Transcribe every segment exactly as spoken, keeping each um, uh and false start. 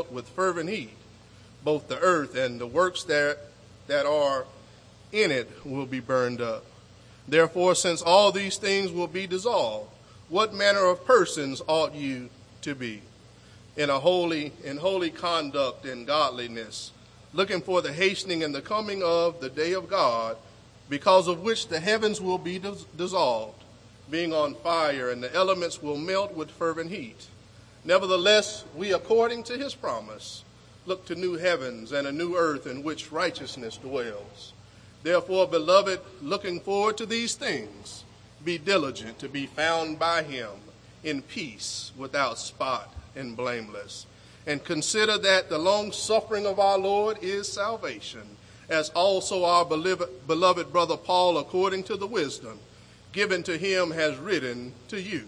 melt with fervent heat. Both the earth and the works that, that are in it will be burned up. Therefore, since all these things will be dissolved, what manner of persons ought you to be? In a holy, in holy conduct and godliness, looking for the hastening and the coming of the day of God, because of which the heavens will be dis- dissolved, being on fire, and the elements will melt with fervent heat. Nevertheless, we, according to his promise, look to new heavens and a new earth in which righteousness dwells. Therefore, beloved, looking forward to these things, be diligent to be found by him in peace, without spot and blameless. And consider that the long suffering of our Lord is salvation, as also our beloved, beloved brother Paul, according to the wisdom given to him, has written to you,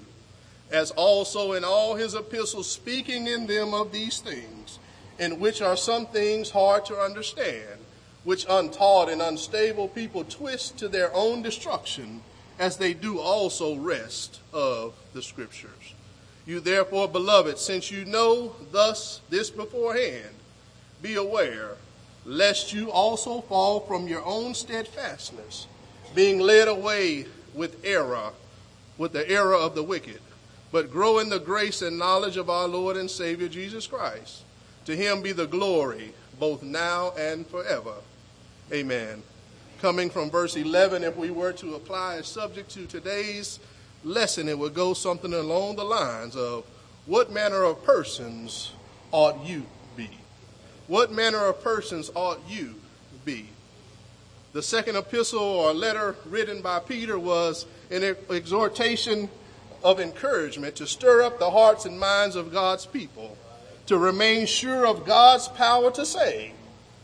as also in all his epistles, speaking in them of these things, in which are some things hard to understand, which untaught and unstable people twist to their own destruction, as they do also rest of the scriptures. You therefore, beloved, since you know thus this beforehand, be aware, lest you also fall from your own steadfastness, being led away with error, with the error of the wicked, but grow in the grace and knowledge of our Lord and Savior Jesus Christ. To him be the glory, both now and forever. Amen. Coming from verse eleven, if we were to apply a subject to today's lesson, it would go something along the lines of, what manner of persons ought you be? What manner of persons ought you be? The second epistle or letter written by Peter was an exhortation of encouragement to stir up the hearts and minds of God's people, to remain sure of God's power to save,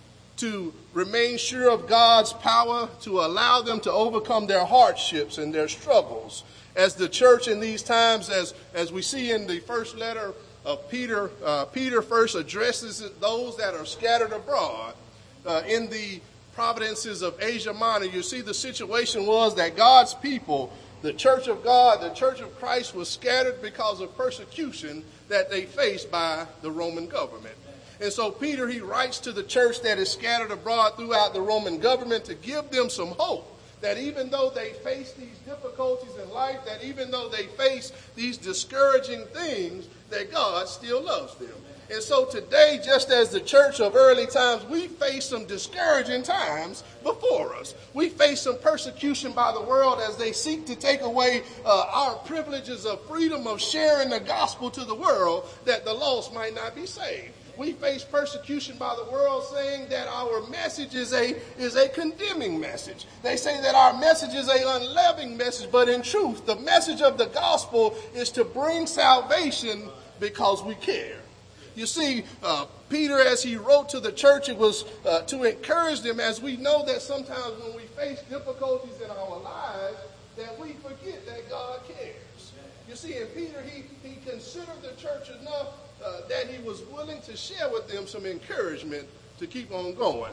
to remain sure of God's power to allow them to overcome their hardships and their struggles. As the church in these times, as, as we see in the first letter of Peter, uh, Peter first addresses those that are scattered abroad uh, in the provinces of Asia Minor. You see, the situation was that God's people, the church of God, the church of Christ, was scattered because of persecution that they faced by the Roman government. And so Peter, he writes to the church that is scattered abroad throughout the Roman government to give them some hope that even though they face these difficulties in life, that even though they face these discouraging things, that God still loves them. And so today, just as the church of early times, we face some discouraging times before us. We face some persecution by the world as they seek to take away uh, our privileges of freedom of sharing the gospel to the world, that the lost might not be saved. We face persecution by the world, saying that our message is a is a condemning message. They say that our message is an unloving message, but in truth, the message of the gospel is to bring salvation because we care. You see, uh, Peter, as he wrote to the church, it was uh, to encourage them, as we know that sometimes when we face difficulties in our lives, that we forget that God cares. You see, and Peter, he, he considered the church enough uh, that he was willing to share with them some encouragement to keep on going.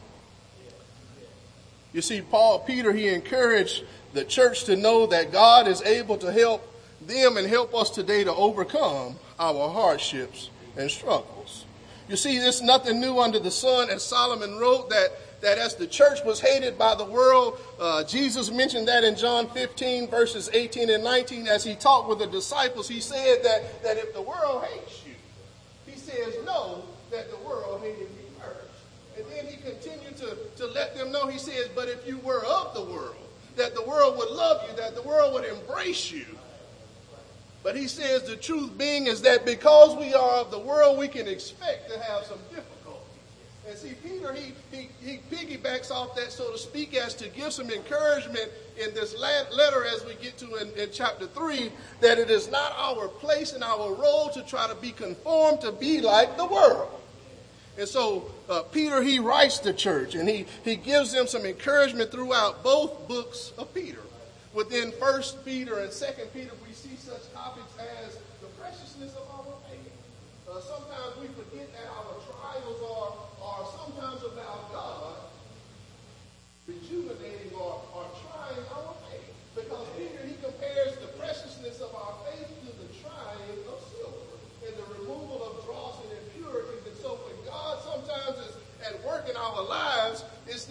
You see, Paul, Peter, he encouraged the church to know that God is able to help them and help us today to overcome our hardships and struggles. You see, there's nothing new under the sun, as Solomon wrote, that, that as the church was hated by the world, uh, Jesus mentioned that in John fifteen, verses eighteen and nineteen, as he talked with the disciples. He said that, that if the world hates you, he says, know that the world hated me first. And then he continued to, to let them know, he says, but if you were of the world, that the world would love you, that the world would embrace you. But he says the truth being is that because we are of the world, we can expect to have some difficulty. And see, Peter, he, he, he piggybacks off that, so to speak, as to give some encouragement in this letter as we get to in, in chapter three, that it is not our place and our role to try to be conformed to be like the world. And so uh, Peter, he writes the church, and he, he gives them some encouragement throughout both books of Peter. Within First Peter and Second Peter, we see such topics as the preciousness of our faith. Uh, sometimes we forget that our trials are, are sometimes about God rejuvenating or, or trying our faith. Because Peter, he compares the preciousness of our faith to the trying of silver and the removal of dross and impurities and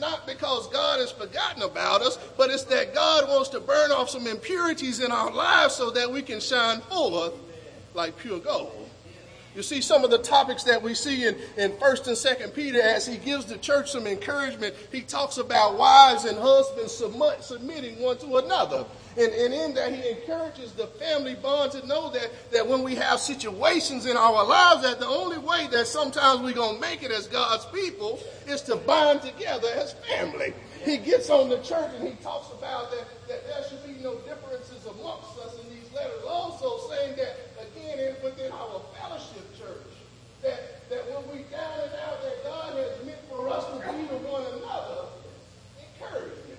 not because God has forgotten about us, but it's that God wants to burn off some impurities in our lives so that we can shine forth like pure gold. You see, some of the topics that we see in, in First and Second Peter, as he gives the church some encouragement, he talks about wives and husbands submit, submitting one to another. And, and in that, he encourages the family bond to know that, that when we have situations in our lives, that the only way that sometimes we're going to make it as God's people is to bind together as family. He gets on the church and he talks about that, that there should be no differences amongst us in these letters. Also saying that, again, in, within our fellowship church, that, that when we down and out, that God has meant for us to be with one another, encourage them.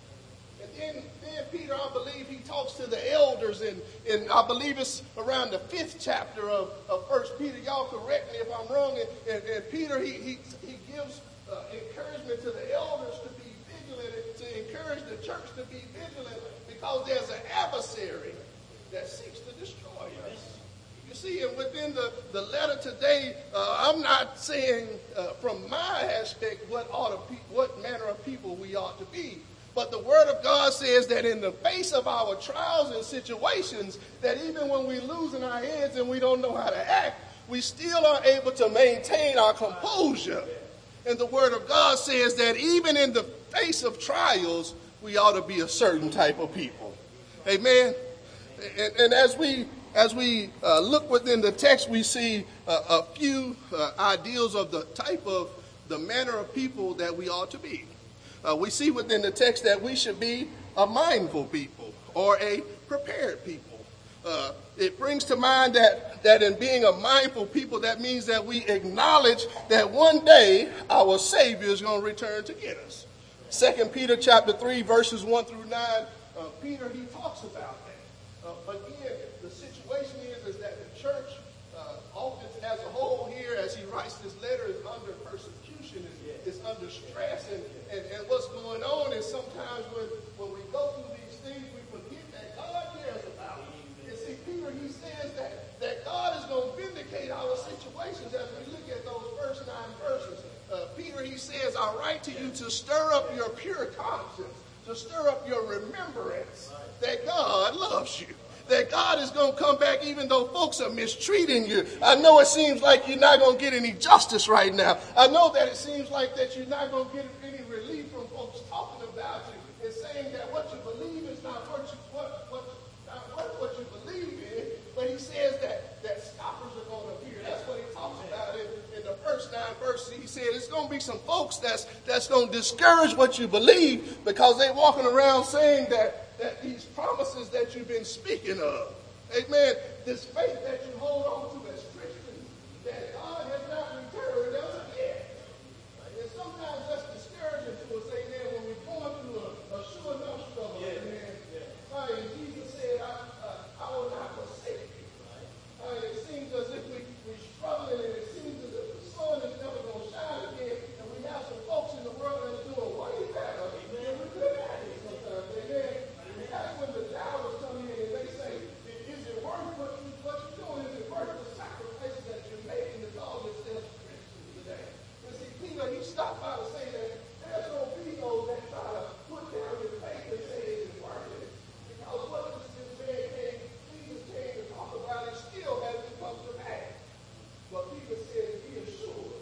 And then, then Peter, I believe, he talks to the elders, and, and I believe it's around the fifth chapter of, of First Peter. Y'all correct me if I'm wrong. And, and, and Peter, he, he, he gives uh, encouragement to the elders to be vigilant, and to encourage the church to be vigilant, because there's an adversary that seeks to destroy us. You see, and within the, the letter today, uh, I'm not saying uh, from my aspect what ought to pe- what manner of people we ought to be. But the Word of God says that in the face of our trials and situations, that even when we're losing our heads and we don't know how to act, we still are able to maintain our composure. And the Word of God says that even in the face of trials, we ought to be a certain type of people. Amen. And, and as we as we uh, look within the text, we see uh, a few uh, ideals of the type of the manner of people that we ought to be. Uh, we see within the text that we should be a mindful people or a prepared people. Uh, it brings to mind that, that in being a mindful people, that means that we acknowledge that one day our Savior is going to return to get us. Second Peter chapter three, verses one through nine, uh, Peter, he talks about that. Uh, again, the situation is, is that the church, uh, often as a whole here, as he writes this letter, is under persecution, is, is under stress. And, and, and what's going on is sometimes when, when we go through these things, we forget that God cares about us. And see, Peter, he says that, that God is going to vindicate our situations as we look at those first nine verses. Uh, Peter, he says, I write to you to stir up your pure conscience, to stir up your remembrance that God loves you. That God is going to come back even though folks are mistreating you. I know it seems like you're not going to get any justice right now. I know that it seems like that you're not going to get any relief from folks talking about you and saying that what you believe is not what you, what, what, not what, what you believe in. But he says that, that scoffers are going to appear. That's what he talks about in, in the first nine verses. He said it's going to be some folks that's, that's going to discourage what you believe because they're walking around saying that that these promises that you've been speaking of, amen, this faith that you hold on to as Christians, that God has not returned us yet. And sometimes that's discouraging to us, amen, when we're going through a, a sure enough struggle, yeah. Amen. Yeah. Uh, and Jesus said, I, uh, I will not forsake you. Uh, it seems as if we, we're struggling, and it seems as if the sun is never going to shine again, and we have some folks in the world that are doing way better than we could have it sometimes, amen. That's when the doubters come in and they say, is it worth what, you, what you're doing? Is it worth the sacrifices that you're making to call yourself Christians today? And see, Peter, he stopped by to say that there's no people that try to put down your faith and say it is worth it. Because what this man came, Jesus came to talk about, it still hasn't come to pass. But Peter said, be assured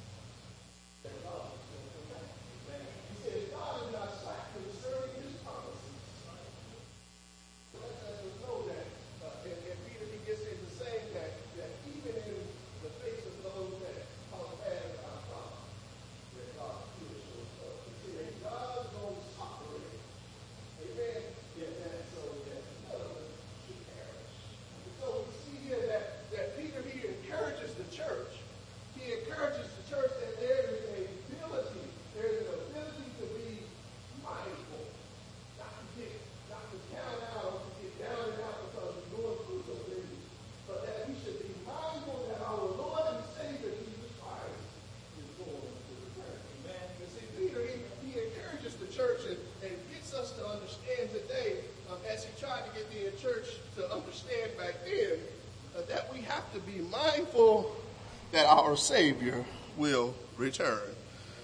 that God is going to come back. He said, God is not slack concerning his promises. Know that, uh, and, and Peter, he gets into saying that, that even in the face of those that cause bad our God, that God is good. So, uh, God's going to suffer it. Amen. Yeah, and so that none of us should perish. And so we see here that, that Peter, he encourages the church. He encourages the church that there is a ability, there is an ability to be mindful, not to get, not to count out, down and out because we're going through some things, but that we should be mindful that our Lord and Savior Jesus Christ is going to return. Amen. And see, Peter, he, he encourages the church and, and gets us to understand today, um, as he tried to get the church to understand back then, uh, that we have to be mindful that our Savior will return.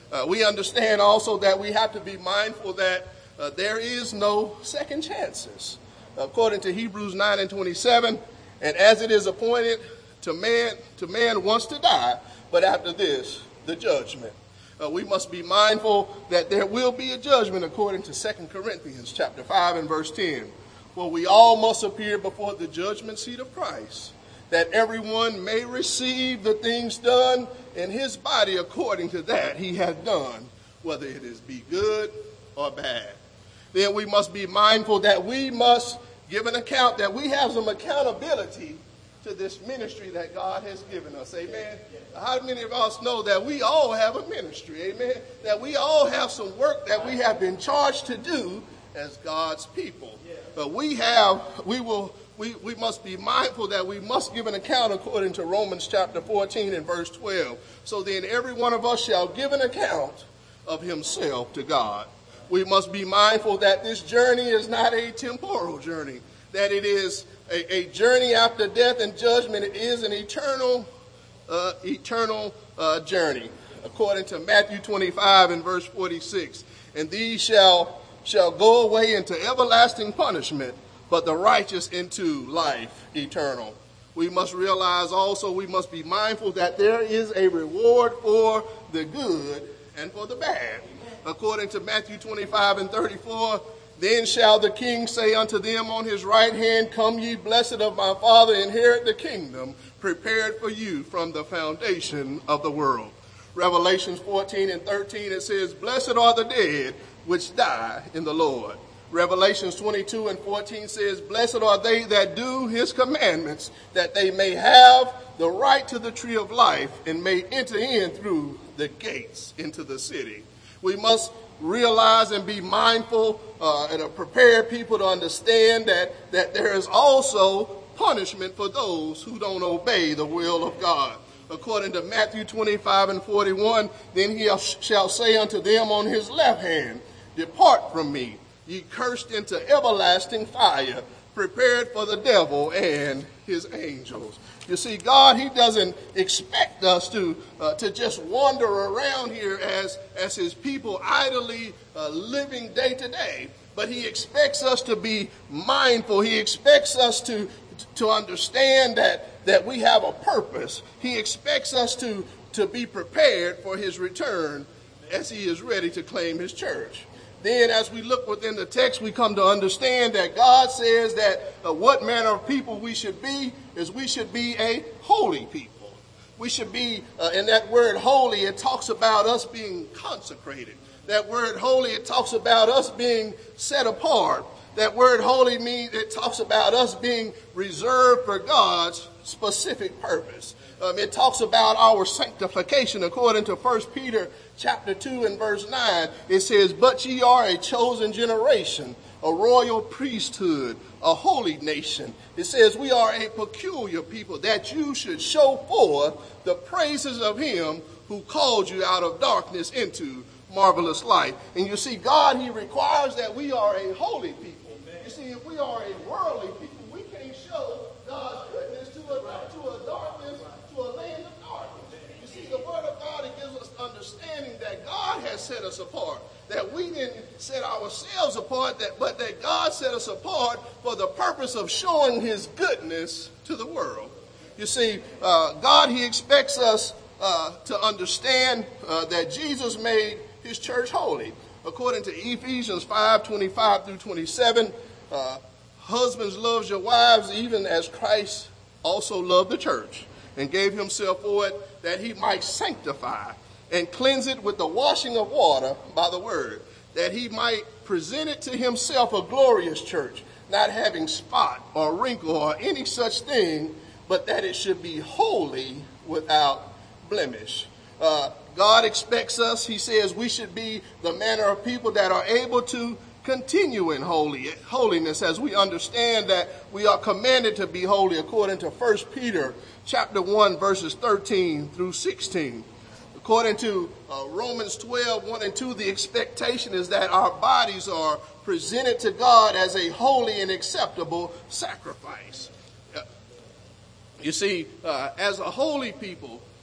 Uh, we understand also that we have to be mindful that uh, there is no second chances. According to Hebrews nine and twenty-seven, and as it is appointed to man, to man once to die, but after this, the judgment. Uh, we must be mindful that there will be a judgment according to Second Corinthians chapter five and verse ten. For we all must appear before the judgment seat of Christ, that everyone may receive the things done in his body according to that he hath done, whether it is be good or bad. Then we must be mindful that we must give an account, that we have some accountability to this ministry that God has given us. Amen. How many of us know that we all have a ministry? Amen. That we all have some work that we have been charged to do as God's people. But we have, we will, we, we must be mindful that we must give an account according to Romans chapter fourteen and verse twelve. So then every one of us shall give an account of himself to God. We must be mindful that this journey is not a temporal journey, that it is a, a journey after death and judgment. It is an eternal, uh, eternal uh, journey. According to Matthew twenty-five and verse forty-six, and these shall shall go away into everlasting punishment, but the righteous into life eternal. We must realize also, we must be mindful that there is a reward for the good and for the bad. According to Matthew twenty-five and thirty-four, then shall the king say unto them on his right hand, come ye blessed of my Father, inherit the kingdom prepared for you from the foundation of the world. Revelations fourteen and thirteen, it says, blessed are the dead which die in the Lord. Revelations twenty-two and fourteen says, blessed are they that do his commandments, that they may have the right to the tree of life and may enter in through the gates into the city. We must realize and be mindful uh, and prepare people to understand that, that there is also punishment for those who don't obey the will of God. According to Matthew twenty-five and forty-one, then he shall say unto them on his left hand, depart from me, ye cursed, into everlasting fire, prepared for the devil and his angels. You see, God, he doesn't expect us to uh, to just wander around here as, as his people, idly uh, living day to day. But he expects us to be mindful. He expects us to, to understand that, that we have a purpose. He expects us to, to be prepared for his return as he is ready to claim his church. Then as we look within the text, we come to understand that God says that uh, what manner of people we should be is we should be a holy people. We should be, uh, in that word holy, it talks about us being consecrated. That word holy, it talks about us being set apart. That word holy means it talks about us being reserved for God's specific purpose. Um, it talks about our sanctification according to First Peter chapter two and verse nine. It says, but ye are a chosen generation, a royal priesthood, a holy nation. It says we are a peculiar people, that you should show forth the praises of him who called you out of darkness into marvelous light. And you see, God, he requires that we are a holy people. Amen. You see, if we are a worldly people, we can't show God's goodness to a, to a darkness, to a land of darkness. You see, the word of God, it gives us understanding that God has set us apart, that we didn't set ourselves apart, that, but that God set us apart for the purpose of showing his goodness to the world. You see, uh, God, he expects us uh, to understand uh, that Jesus made his church holy. According to Ephesians five, twenty-five through twenty-seven, uh, husbands, love your wives, even as Christ also loved the church and gave himself for it, that he might sanctify and cleanse it with the washing of water by the word, that he might present it to himself a glorious church, not having spot or wrinkle or any such thing, but that it should be holy without blemish. Uh, God expects us, he says, we should be the manner of people that are able to continue in holy, holiness, as we understand that we are commanded to be holy according to First Peter chapter one, verses thirteen through sixteen. According to uh, Romans twelve, one and two, the expectation is that our bodies are presented to God as a holy and acceptable sacrifice. Uh, you see, uh, as a holy people, uh,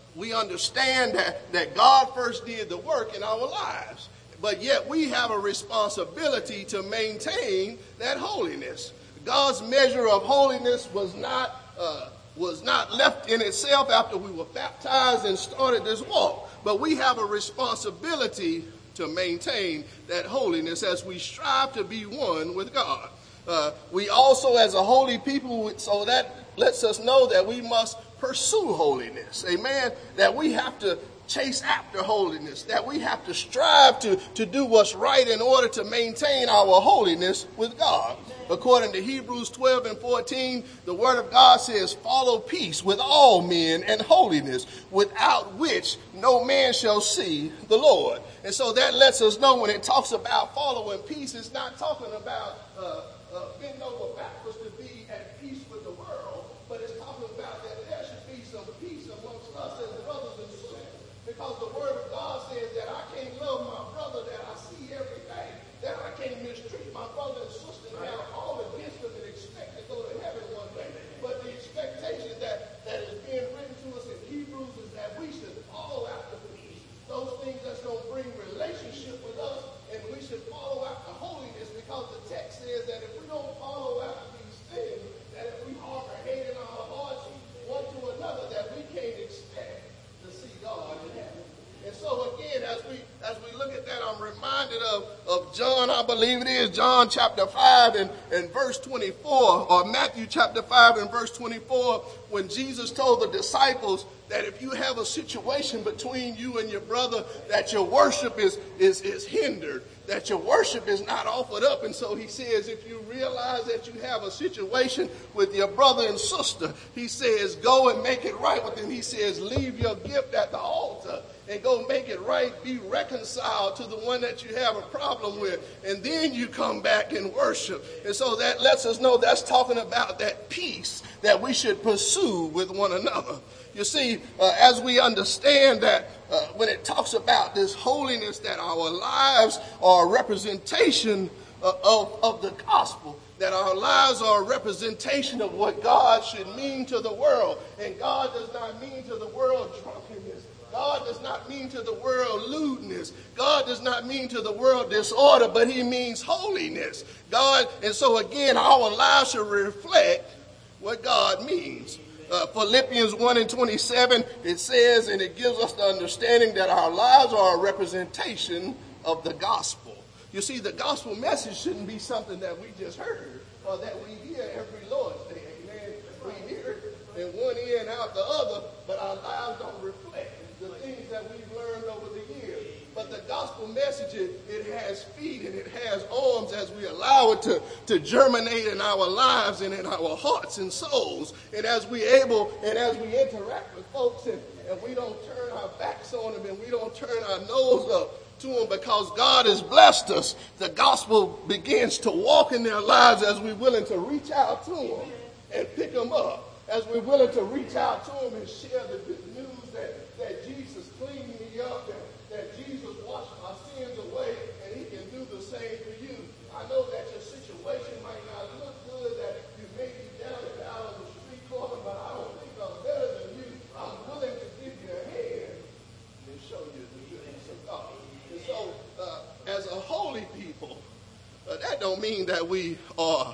we understand that, that God first did the work in our lives. But yet we have a responsibility to maintain that holiness. God's measure of holiness was not uh, was not left in itself after we were baptized and started this walk. But we have a responsibility to maintain that holiness as we strive to be one with God. Uh, we also, as a holy people, so that lets us know that we must pursue holiness. Amen. That we have to chase after holiness, that we have to strive to, to do what's right in order to maintain our holiness with God. According to Hebrews twelve and fourteen, the word of God says, follow peace with all men and holiness, without which no man shall see the Lord. And so that lets us know when it talks about following peace, it's not talking about uh, uh, bend over backwards to be at peace with the world, but it's talking about that there should be some peace amongst us as brothers and sisters. Because the word of God says that I can't love my brother that I see every day, that I can't mistreat my brother and sister and have all against them and expect to go to heaven one day. But the expectation that, that is being written to us in Hebrews is that we should follow after peace. Those things that's going to bring relationship with us, and we should follow after holiness, because the text says that if we don't follow after these things, that if we harbor hate in our hearts one to another, that we can't expect to see God in heaven. And so again, as we as we look at that, I'm reminded of, of John, I believe it is, John chapter five and, and verse twenty-four, or Matthew chapter five and verse twenty-four, when Jesus told the disciples that if you have a situation between you and your brother, that your worship is, is, is hindered, that your worship is not offered up. And so he says, if you realize that you have a situation with your brother and sister, he says, go and make it right with them. He says, leave your gift at the altar and go make it right. Be reconciled to the one that you have a problem with. And then you come back and worship. And so that lets us know that's talking about that peace that we should pursue with one another. You see, uh, as we understand that uh, when it talks about this holiness, that our lives are a representation uh, of, of the gospel, that our lives are a representation of what God should mean to the world. And God does not mean to the world drunkenness. God does not mean to the world lewdness. God does not mean to the world disorder, but he means holiness. God, and so again, our lives should reflect what God means. Uh, Philippians one and twenty-seven, it says, and it gives us the understanding that our lives are a representation of the gospel. You see, the gospel message shouldn't be something that we just heard or that we hear every Lord's Day. Amen. We hear it in one ear and out the other, but our lives don't reflect the things that we've learned over the years. But the gospel message, it, it has feet and it has arms as we allow it to, to germinate in our lives and in our hearts and souls. And as we able and as we interact with folks and, and we don't turn our backs on them and we don't turn our nose up to them, because God has blessed us, the gospel begins to walk in their lives as we're willing to reach out to them and pick them up. As we're willing to reach out to them and share the good news that, that Jesus cleaned me up, and that Jesus washed my sins away, and he can do the same for you. I know that your situation might not look good, that you may be down and out on the street corner, but I don't think I'm better than you. I'm willing to give you a hand and show you the goodness of God. And so, uh, as a holy people, uh, that don't mean that we are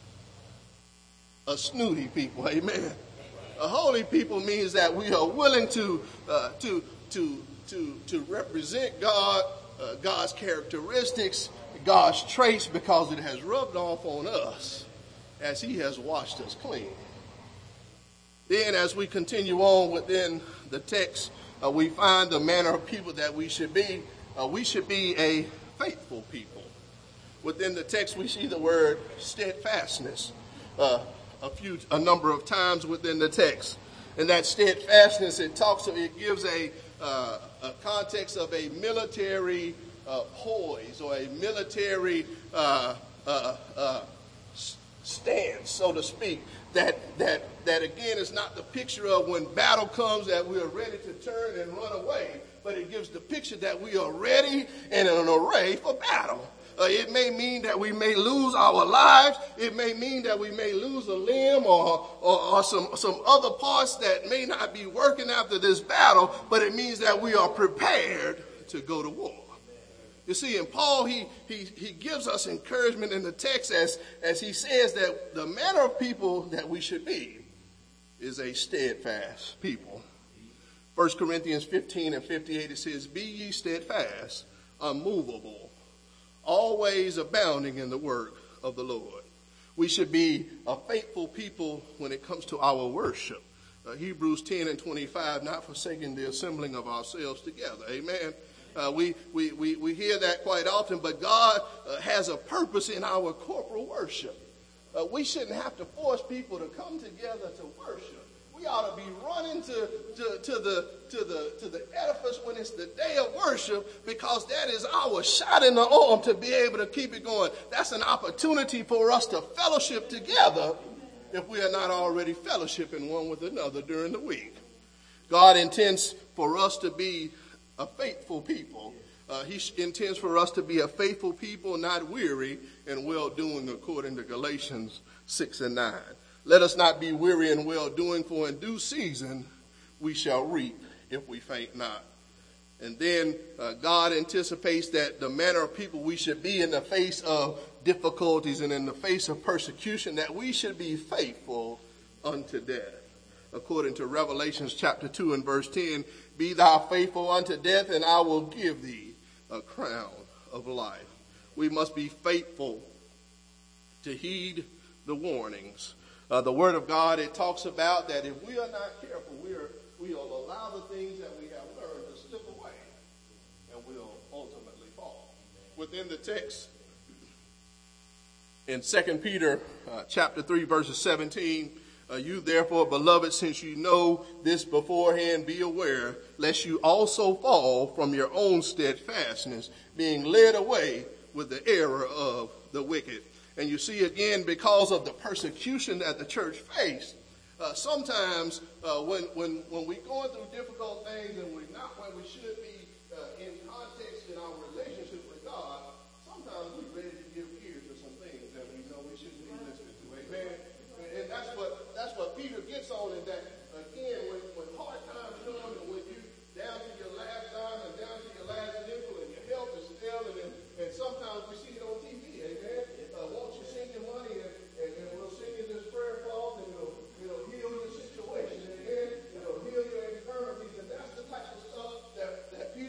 a snooty people, amen. A holy people means that we are willing to uh, to to to to represent God, uh, God's characteristics, God's traits, because it has rubbed off on us as he has washed us clean. Then, as we continue on within the text, uh, we find the manner of people that we should be. Uh, we should be a faithful people. Within the text, we see the word steadfastness. Uh, a few, a number of times within the text. And that steadfastness, it talks, it gives a, uh, a context of a military uh, poise or a military uh, uh, uh, stance, so to speak. That, that, that again is not the picture of when battle comes that we are ready to turn and run away, but it gives the picture that we are ready and in an array for battle. Uh, it may mean that we may lose our lives. It may mean that we may lose a limb or, or, or some, some other parts that may not be working after this battle, but it means that we are prepared to go to war. You see, and Paul, he, he, he gives us encouragement in the text as, as he says that the manner of people that we should be is a steadfast people. First Corinthians fifteen and fifty-eight, it says, be ye steadfast, unmovable, always abounding in the work of the Lord. We should be a faithful people when it comes to our worship. Uh, Hebrews ten and twenty-five, not forsaking the assembling of ourselves together. Amen. Uh, we, we, we, we hear that quite often, but God uh, has a purpose in our corporal worship. Uh, we shouldn't have to force people to come together to worship. We ought to be running to, to, to, the, to, the, to the edifice when it's the day of worship, because that is our shot in the arm to be able to keep it going. That's an opportunity for us to fellowship together if we are not already fellowshipping one with another during the week. God intends for us to be a faithful people. Uh, he intends for us to be a faithful people, not weary and well-doing, according to Galatians six and nine. Let us not be weary and well-doing, for in due season we shall reap if we faint not. And then uh, God anticipates that the manner of people we should be in the face of difficulties and in the face of persecution, that we should be faithful unto death. According to Revelations chapter two and verse ten, be thou faithful unto death, and I will give thee a crown of life. We must be faithful to heed the warnings. Uh, the word of God, it talks about that if we are not careful, we are, we'll allow the things that we have learned to slip away, and we'll ultimately fall. Within the text, in Second Peter uh, chapter three, verses seventeen, Uh, you therefore, beloved, since you know this beforehand, be aware, lest you also fall from your own steadfastness, being led away with the error of the wicked. And you see, again, because of the persecution that the church faced, uh, sometimes uh, when, when, when we're going through difficult things and we're not where we should be uh, in context in our relationship with God, sometimes we're ready to give ear to some things that we know we shouldn't be listening to. Amen? And that's what that's what Peter gets on, is that, again, when, when hard times come and when you down to your last dime and down to your last nickel and your health is failing, and, and sometimes we see it on T V, amen? Uh, won't you send your money and, and, and we'll send you this prayer cloth and it'll, it'll heal your situation, amen? It'll heal your infirmities, and that's the type of stuff that, that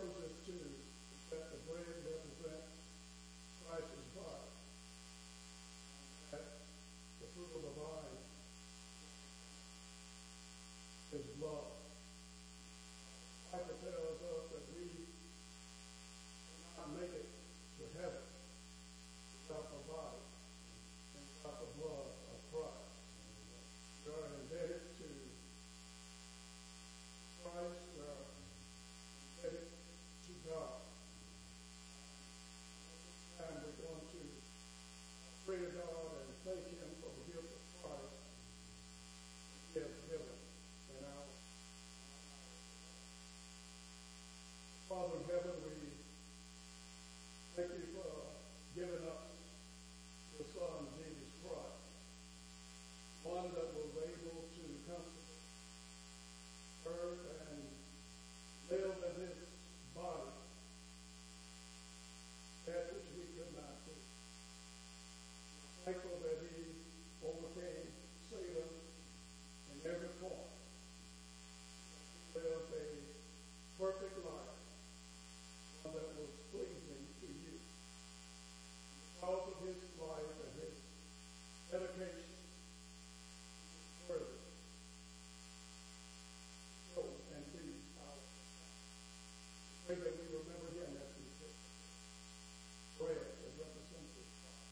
us to that the bread represents Christ's body, that the fruit of the vine is love. The Bible tells us that we cannot make it to heaven without the body and without the blood of Christ. We are indebted to Christ, we are indebted to God. And we're going to pray to God and thank Him for the gift of Christ He has given in our Father in heaven, we thank you for giving us your Son, Jesus Christ, one that was able to come to earth and live in his body, that which we could not do. Thankful that he overcame Satan in every point. He lived a perfect life, one that was pleasing to you. Because of his life and his dedication, worthy to go and be our. Pray that we remember him as we take bread that represents his body.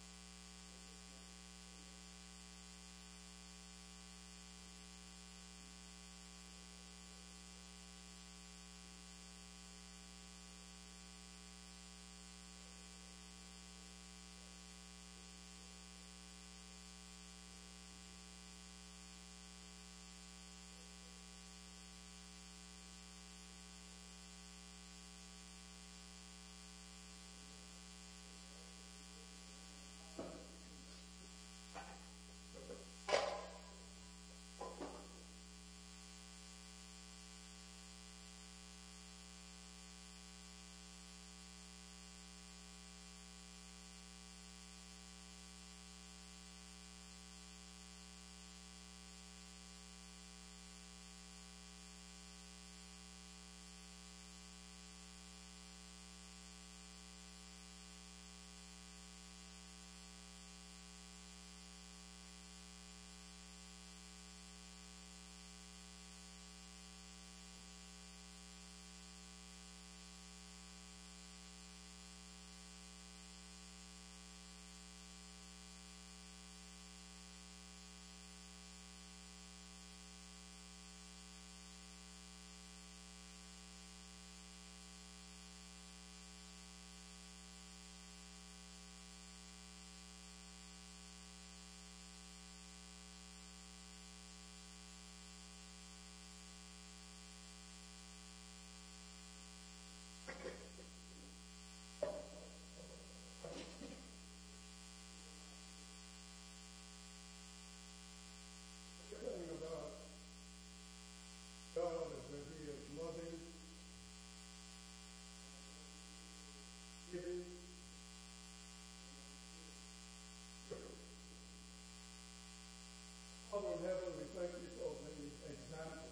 Father in heaven, we thank you for the example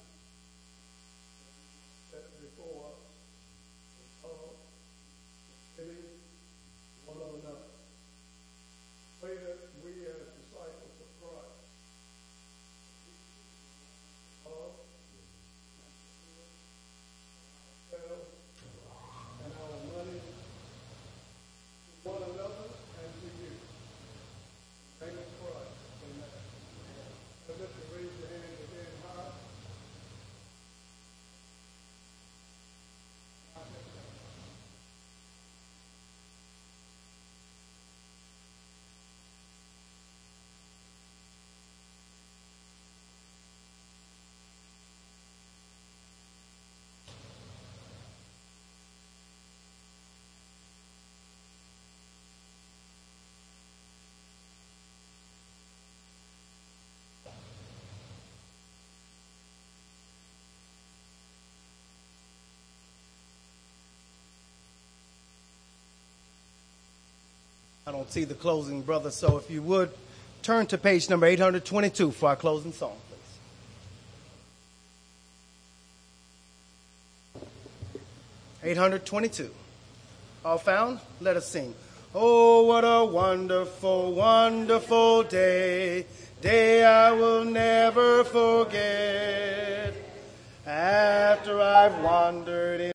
set before us of giving one another. Pray that we as disciples of Christ love ourselves and our money to one another and to you. Thank you, Christ. Amen. So just to raise your hand again high. I don't see the closing, brother, so if you would turn to page number eight hundred twenty-two for our closing song, please. eight hundred twenty-two. All found? Let us sing. Oh, what a wonderful, wonderful day, day I will never forget. After I've wandered in